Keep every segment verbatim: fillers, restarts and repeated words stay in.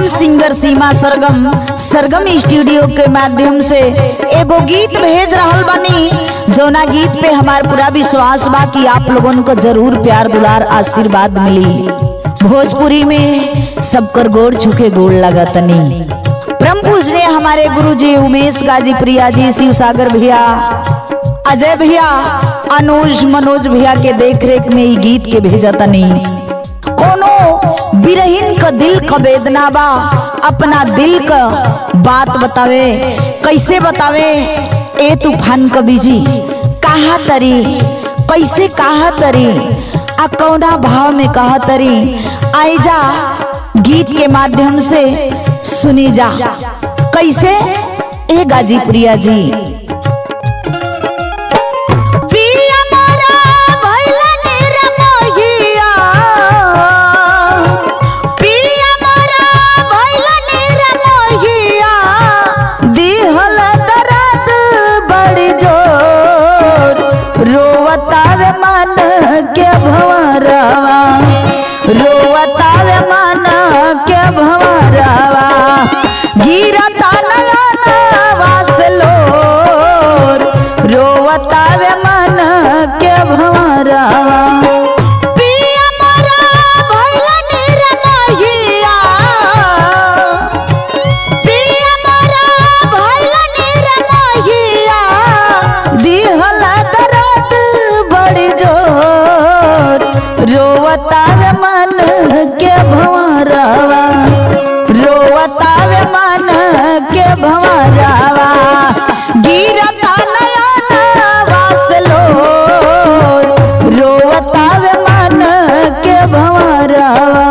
हम सिंगर सीमा सरगम सरगम स्टूडियो के माध्यम से एगो गीत भेज रहल बानी। जोना गीत पे हमार पूरा विश्वास बा कि आप लोगन को जरूर प्यार दुलार आशीर्वाद मिली। भोजपुरी में सबकर गोड़ छुके गोड़ लगतनी। परम पूजनीय हमारे गुरुजी उमेश गाजी प्रिया जी, शिव सागर भैया, अजय भैया, अनुज मनोज भैया के देख रेख में ये गीत के भेजतनी। कोनो बिरहीन का दिल का वेदना बा, अपना दिल का बात बतावे, कैसे बतावे ए तूफान कवि जी, कहा तरी कैसे कहा तरी आ कौना भाव में कहा तरी, आई जा गीत के माध्यम से सुनी जा कैसे ए गाजी प्रिया जी। रोवतावे मन के भंवरवा, गिरता नयन वासलोर, रोवतावे मन के भंवरवा। पिया मोरा भइल निरमोहिया, पिया मोरा भइल निरमोहिया, दिहल दर्द बड़ी जोर, रोवतावे मन के भंवरवा, रोवतावे मन के भंवरवा, गिरता नयन वासलोर, रोवतावे मन के भंवरवा।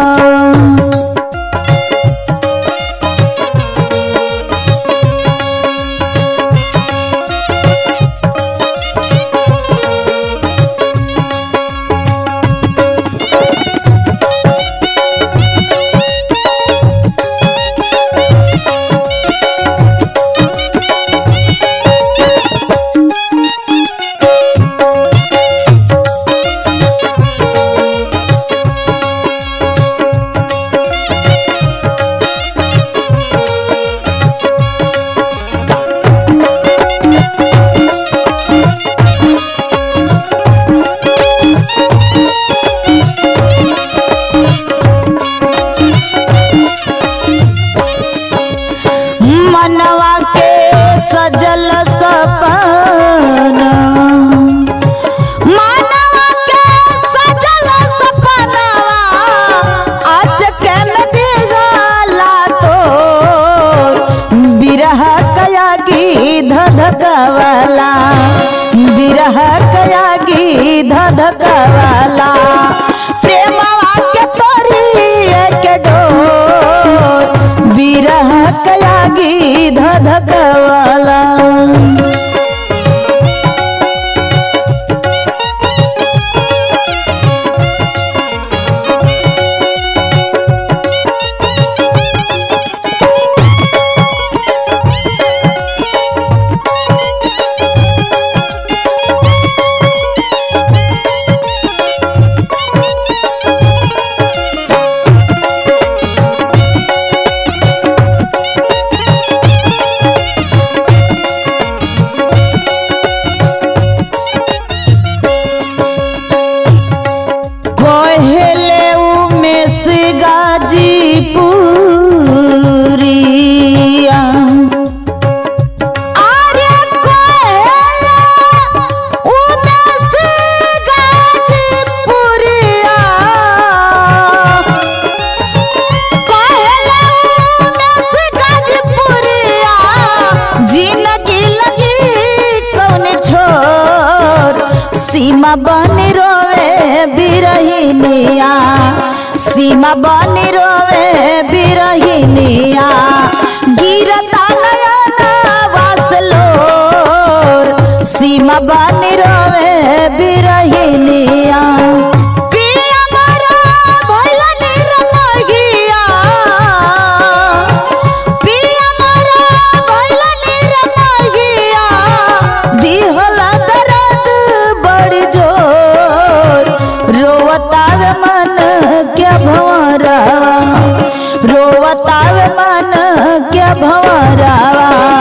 मनवा के सजल सपना, मनवा के सजल सपनावा, आज के में दिगला तो बिरह कयागी धधकवाला, बिरह कयागी धधकवाला, प्रेमवा के तोरी के डोर, बिरह कयागी धधकवाला। गाजीपुरिया अरे कोयला उमेश गाजीपुरिया, कोयला उमेश गाजीपुरिया, जिंदगी लगी कौन छोर, सीमा बनी रोवे बिरहिनिया, सीमा बनी रोवे बिरहिनिया, गिरता नयन वासलोर, सीमा बनी रोवे बिरहिनिया। पिया मोरा भइल निरमोहिया, पिया मोरा भइल निरमोहिया, दिहल दर्द बड़ी जोर, रोवतावे मन के भंवरवा, रोवतावे क्या भंवरावा।